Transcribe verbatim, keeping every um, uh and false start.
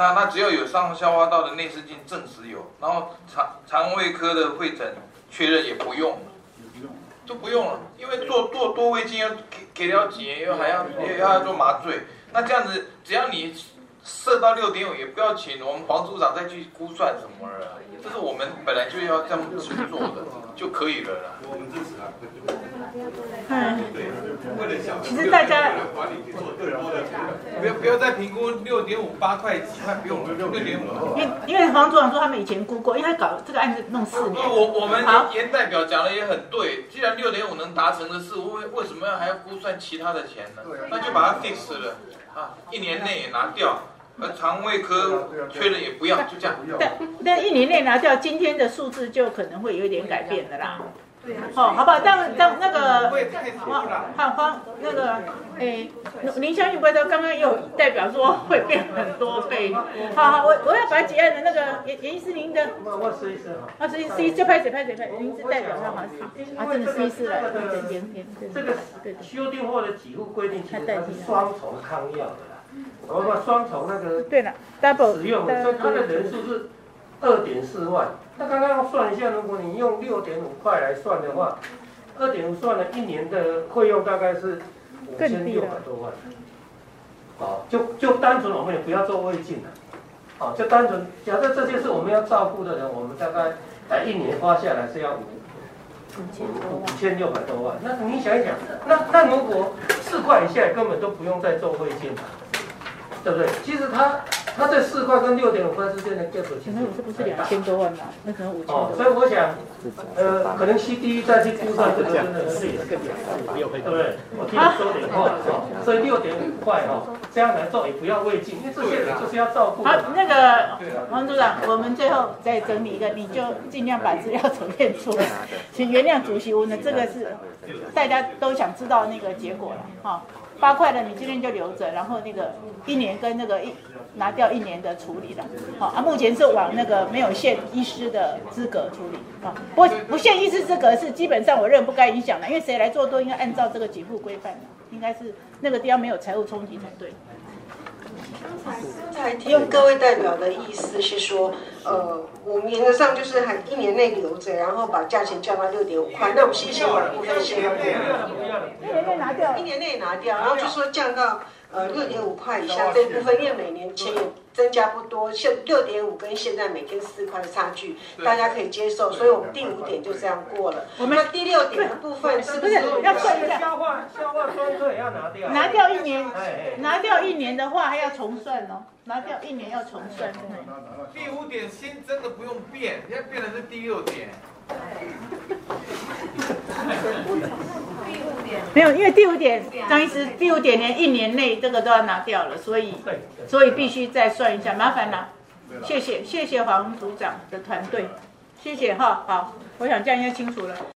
那那只要有上消化道的内视镜证实有，然后肠肠胃科的会诊确认也不用，都不用了，因为做做多胃镜要给给了解，又还要又要做麻醉，那这样子只要你设到六点五，也不要请我们黄组长再去估算什么了，这是我们本来就要这样去做的就可以了啦。我们支持啊。 嗯， 对，为了小， 其实大家管理去做更多的，不要不要再评估六点五八块几块，不用了，六点五。 因因为黄组长说他们以前估过，因为他搞这个案子弄四年。 我我们严代表讲的也很对，既然六点五能达成的事，为为什么要还要估算其他的钱呢？那就把它 fix 了啊，一年内也拿掉。呃，肠胃科确认也不要，就这样。 但但一年内拿掉，今天的数字就可能会有一点改变的啦。 对啊。 哦，好不好？当当那个黄黄黄那个诶，林香玉不会说刚刚有代表说会变很多倍。好好，我我要把结案的那个严严医师您的。 我我试一试哈。 啊，试一试就拍谁拍谁拍，您是代表他好像是啊，真的试一试了，严严严。 这个修订后的给付规定其实它是双重抗药的。我们双重那个对了 ，double 使用，所以它的人数是二点四万。那刚刚算一下，如果你用六点五块来算的话，二点五算了一年的费用大概是五千六百多万。好，就就单纯我们也不要做胃镜了，好，就单纯假设这些是我们要照顾的人，我们大概来一年花下来是要五五千六百多万。那你想一想，那那如果四块以下根本都不用再做胃镜了。对不对？其实它它这四块跟六点五块之间的 gap 其实是不是两千多万嘛？那可能五千多万。 哦，所以我想，呃，可能 C D 再去估算这个真的是对不对？我听你说点话哦，所以六点五块哦，这样来做也不要胃镜，因为这些人就是要照顾。 好，那个黄组长，我们最后再整理一个，你就尽量把资料准备出来，请原谅主席，我们这个是大家都想知道那个结果了哈。八块的你今天就留着，然后那个一年跟那个一拿掉一年的处理了，好啊，目前是往那个没有限医师的资格处理啊，不不限医师资格是基本上我认为不该影响的，因为谁来做都应该按照这个给付规范的，应该是那个地方没有财务冲击才对。 刚才听各位代表的意思是说，呃，我们原则上就是还一年内留着，然后把价钱降到六点五块。那我们先先把部分先一年内拿掉， 一年内拿掉，然后就说降到呃六点五块以下这一部分，因为每年钱也增加不多，现六点五跟现在每天四块的差距，大家可以接受，所以我们第五点就这样过了。我们第六点的部分是不是要算一下？ 消化消化酸退要拿掉， 拿掉一年，拿掉一年的话还要重算哦，拿掉一年要重算。 第五点新增的不用变，现在变的是第六点。 没有，因为第五点，张医师，第五点连一年内这个都要拿掉了，所以所以必须再算一下，麻烦了，谢谢谢谢黄组长的团队，谢谢哈，好，我想这样应该清楚了。